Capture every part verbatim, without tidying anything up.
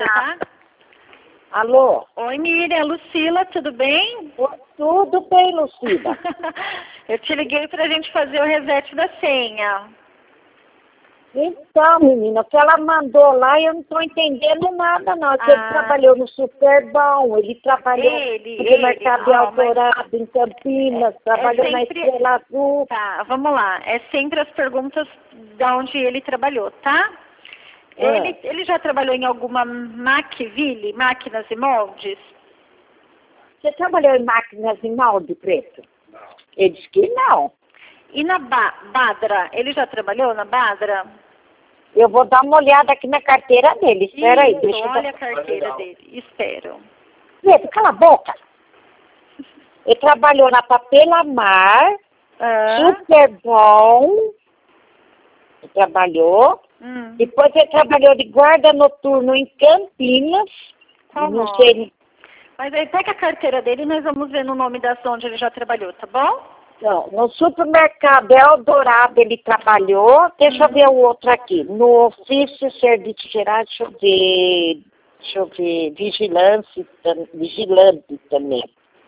você, tá? Alô? Oi, Miriam, Lucila, tudo bem? Tudo bem, Lucila. Eu te liguei pra gente fazer o reset da senha. Então, menina, o que ela mandou lá, eu não estou entendendo nada, não. Ah. Ele trabalhou no Superbom, ele trabalhou Ele, no ele, Mercado ó, Eldorado, em Campinas, é- é trabalhou na sempre- Estrela Azul. Tá, vamos lá. É sempre as perguntas de onde ele trabalhou, tá? Ele, ele já trabalhou em alguma Macville, máquinas e moldes? Você trabalhou em máquinas em molde, Preto? Não. Ele disse que não. E na ba Badra, ele já trabalhou na Badra? Eu vou dar uma olhada aqui na carteira dele. Espera aí, Isso, deixa eu olha dar... a carteira dele. Espero. Preto, cala a boca. Ele trabalhou na Papelamar, Ah. Superbom. Ele trabalhou. Hum. Depois ele trabalhou de guarda noturno em Campinas. Qual não nome? sei. Mas aí pega a carteira dele e nós vamos ver no nome das onde ele já trabalhou, tá bom? Não, no supermercado Eldorado ele trabalhou. Deixa eu ver o outro aqui. No ofício serviço geral, deixa eu ver. Deixa eu ver. Vigilância, tam- vigilante também.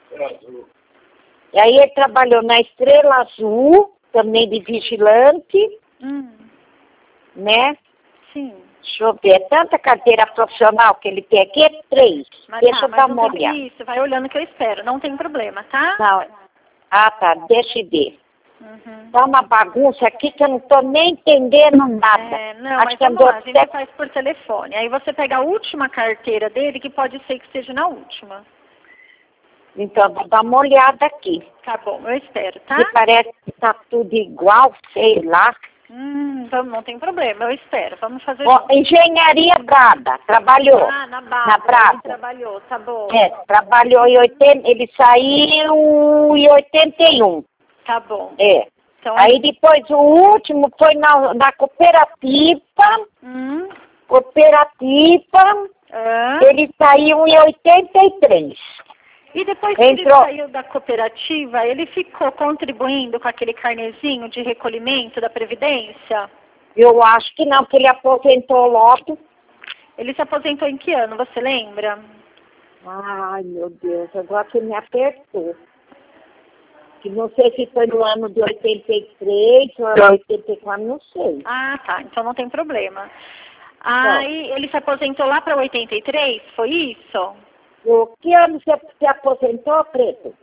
E aí ele trabalhou na Estrela Azul, também de vigilante, Hum. né? Sim. Deixa eu ver, é tanta carteira profissional que ele tem aqui, é três. Mas Deixa tá, eu mas dar não uma tem- olhada. Isso, vai olhando que eu espero, não tem problema, tá? Não. Ah, tá, deixa eu ver. Uhum. Tá uma bagunça aqui que eu não tô nem entendendo nada. É, não, Acho mas que vamos andou lá, a gente até... faz por telefone. Aí você pega a última carteira dele, que pode ser que seja na última. Então, vou dar uma olhada aqui. Tá bom, eu espero, tá? Que parece que tá tudo igual, sei lá. Hum, vamos, não tem problema, eu espero. Vamos fazer Ó, junto. Engenharia Brada, trabalhou. Ah, na Barra, na Brada. ele trabalhou, tá bom. É, trabalhou em oitenta, ele saiu em oitenta e um. Tá bom. É. Então, Aí depois o último foi na, na cooperativa, Hum, cooperativa, ah. ele saiu em oitenta e três. E depois que ele Entrou. saiu da cooperativa, ele ficou contribuindo com aquele carnezinho de recolhimento da Previdência? Eu acho que não, porque ele aposentou logo. Ele se aposentou em que ano, você lembra? Ai, meu Deus, agora que me apertou. Que não sei se foi no ano de oitenta e três ou oitenta e quatro, não sei. Ah, tá, então não tem problema. Aí ele se aposentou lá para oitenta e três, foi isso? O que ano você se aposentou, Preto?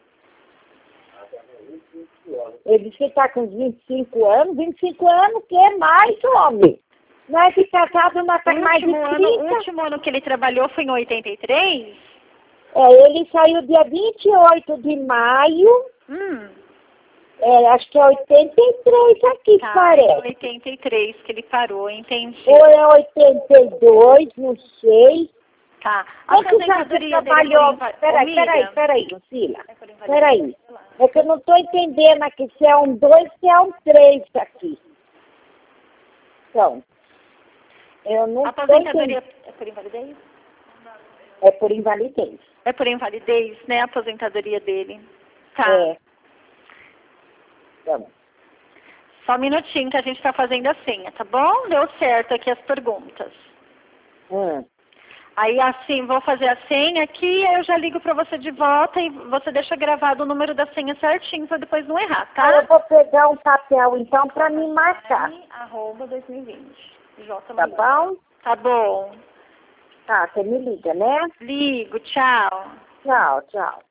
Ele disse que está com vinte e cinco anos. vinte e cinco anos, que é mais, homem? Nós de casado, nós O estamos mais de último, ano, o trinta. último ano que ele trabalhou foi em oitenta e três? É, ele saiu dia vinte e oito de maio. Hum, É, acho que é oitenta e três aqui, tá, parece. oitenta e três que ele parou, entendi. Ou é oitenta e dois, não sei. Tá, a Quantos anos você aposentadoria dele trabalhou? foi... Peraí, Ô, peraí, Miriam, peraí, Lucila. é por invalidez? Peraí. É que eu não estou entendendo aqui se é um dois, se é um três aqui. Então, eu não A estou aposentadoria entendendo. é por invalidez? É por invalidez. É por invalidez, né, a aposentadoria dele. Tá, É. Então, só um minutinho que a gente está fazendo a senha, tá bom? Deu certo aqui as perguntas. hum. Aí assim, vou fazer a senha aqui, aí eu já ligo para você de volta e você deixa gravado o número da senha certinho para depois não errar, Aí tá? eu vou pegar um papel, então, para me marcar. Arroba dois mil e vinte. J. Tá bom? Tá bom. Tá, você me liga, né? Ligo, tchau. Tchau, tchau.